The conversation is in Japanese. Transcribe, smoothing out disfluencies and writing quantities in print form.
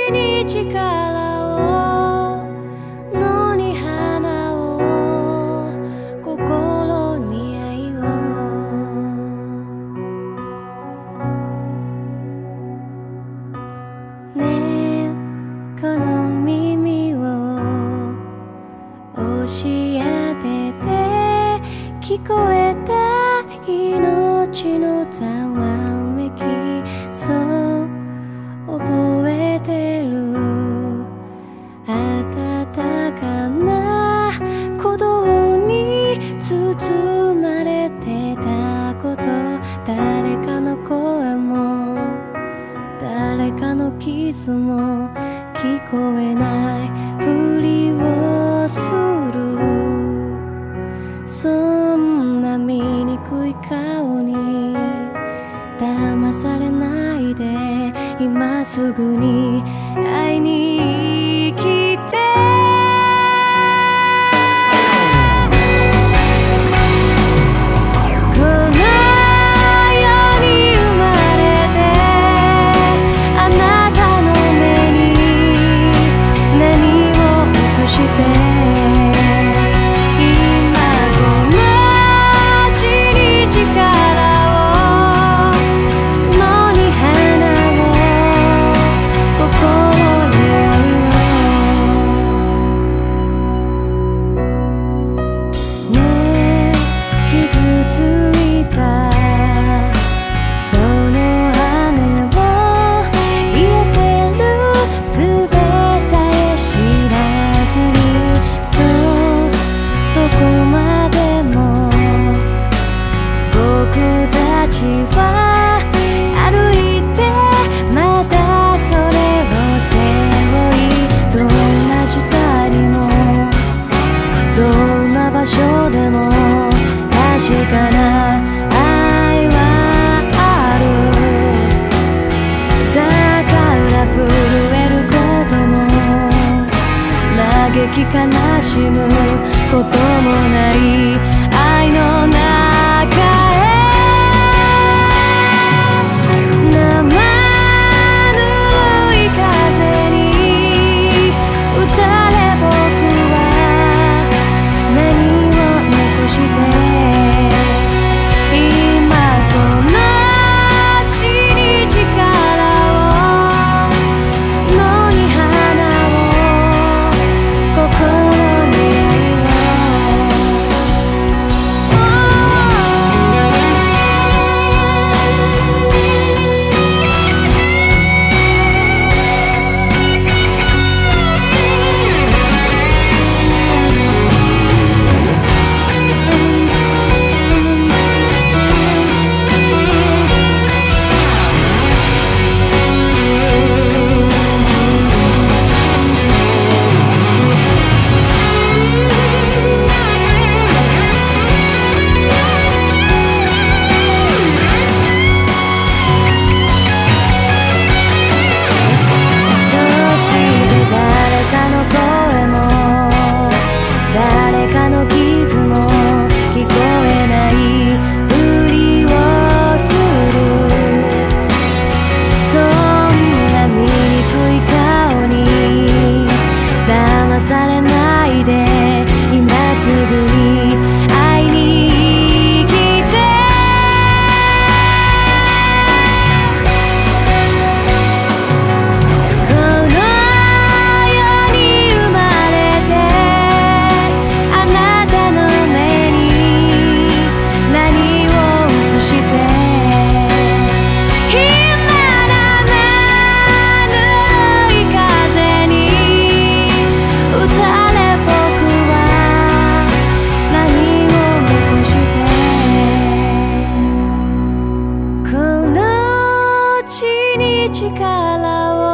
に力を野に花を心に愛をねえこの耳を教えてて聞こえた命のざわめきそう覚えてる暖かな鼓動に包まれてたこと誰かの声も誰かのキスも聞こえないふりをするそんな醜い顔に騙されないで今すぐに会いに来てこの世に生まれてあなたの目に何を映して歩いてまたそれを背負いどんな時代にもどんな場所でも確かな愛はあるだから震えることも嘆き悲しむこともない愛の中へ力を